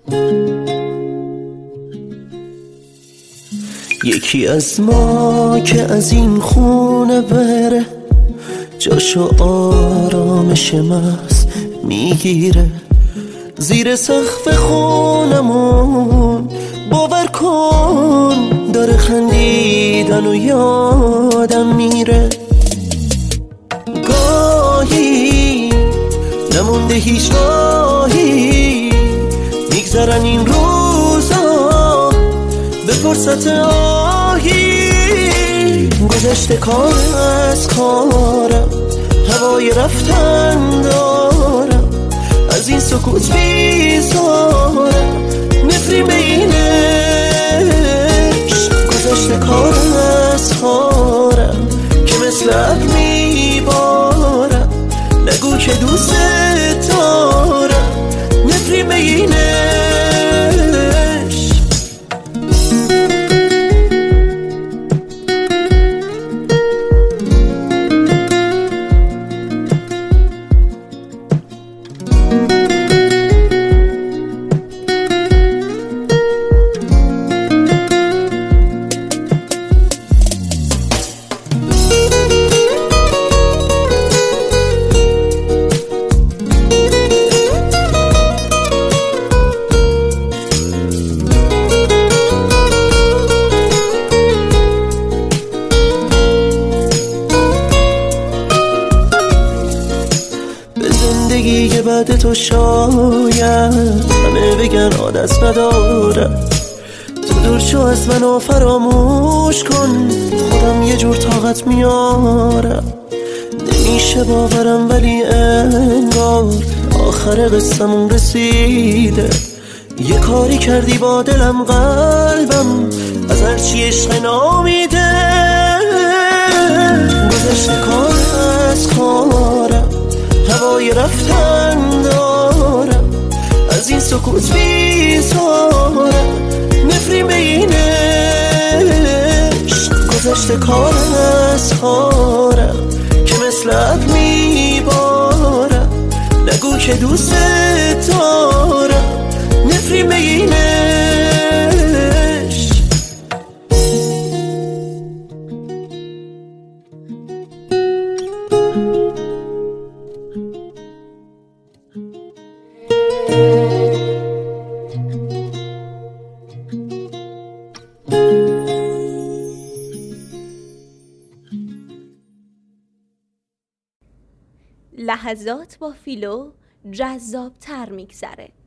یکی از ما که از این خونه بره، جاشو آرامش محض میگیره. زیر سقف خونمون باور کن داره خندیدن و یادم میره. گاهی نمونده هیچ راهی، میگذرن این روزا به فرصت آهی. گذشته کار از کارم، هوای رفتن دارم، از این سکوت بیزارم، نفرین به اینش. گذشته کار از کارم که مثل ابر میبارم، نگو که دوست دارم، نفرین به اینش. زندگی بعد تو شاید همه بگن عادت ندارم. تو دور شو از منو فراموش کن، خودم یه جور طاقت میارم. نمیشه باورم ولی انگار آخر قصه‌مون رسیده. یه کاری کردی با دلم قلبم از هرچی عشق نامیده. گذشته کار از کارم، هوای رفتن دارم، از این سکوت بیزارم، نفرین به اینش. گذشته کار از کارم که مثل ابر میبارم، نگو که دوست دارم، نفرین به اینش. لحظات با فیلو جذاب تر میگذره.